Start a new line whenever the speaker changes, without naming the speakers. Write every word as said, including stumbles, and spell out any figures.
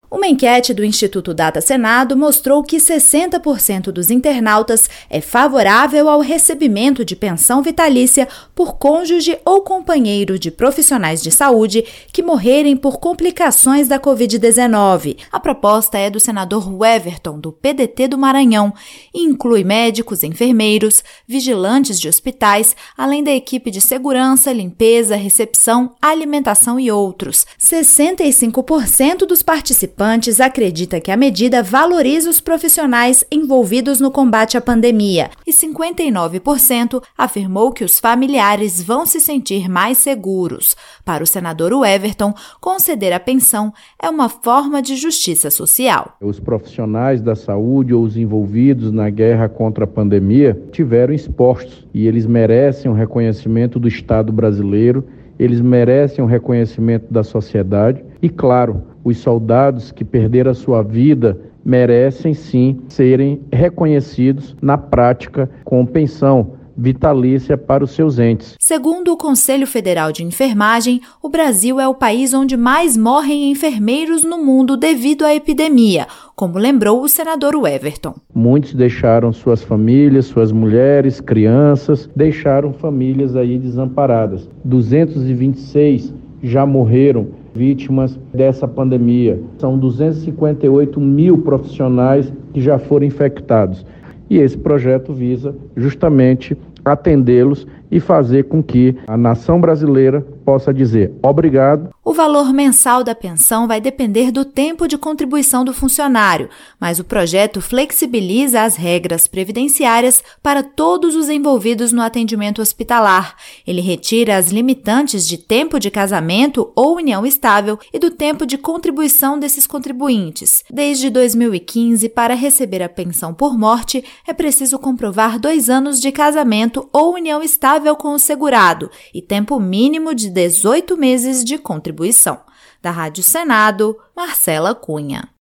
Uma enquete do Instituto Data Senado mostrou que sessenta por cento dos internautas é favorável ao recebimento de pensão vitalícia por cônjuge ou companheiro de profissionais de saúde que morrerem por complicações da covid dezenove. A proposta é do senador Everton, do P D T do Maranhão, e inclui médicos, enfermeiros, vigilantes de hospitais, além da equipe de segurança, limpeza, recepção, alimentação e outros. sessenta e cinco por cento dos participantes acredita que a medida valoriza os profissionais envolvidos no combate à pandemia e cinquenta e nove por cento afirmou que os familiares vão se sentir mais seguros. Para o senador Everton, conceder a pensão é uma forma de justiça social.
Os profissionais da saúde ou os envolvidos na guerra contra a pandemia tiveram expostos e eles merecem um reconhecimento do Estado brasileiro, eles merecem um reconhecimento da sociedade e, claro, os soldados que perderam a sua vida merecem sim serem reconhecidos na prática com pensão vitalícia para os seus entes.
Segundo o Conselho Federal de Enfermagem, o Brasil é o país onde mais morrem enfermeiros no mundo devido à epidemia, como lembrou o senador Everton.
Muitos deixaram suas famílias, suas mulheres, crianças, deixaram famílias aí desamparadas. duzentos e vinte e seis já morreram vítimas dessa pandemia. São duzentos e cinquenta e oito mil profissionais que já foram infectados. E esse projeto visa justamente atendê-los e fazer com que a nação brasileira possa dizer obrigado.
O valor mensal da pensão vai depender do tempo de contribuição do funcionário, mas o projeto flexibiliza as regras previdenciárias para todos os envolvidos no atendimento hospitalar. Ele retira as limitantes de tempo de casamento ou união estável e do tempo de contribuição desses contribuintes. Desde dois mil e quinze, para receber a pensão por morte, é preciso comprovar dois anos de casamento ou união estável com o segurado e tempo mínimo de dezoito meses de contribuição. Da Rádio Senado, Marcela Cunha.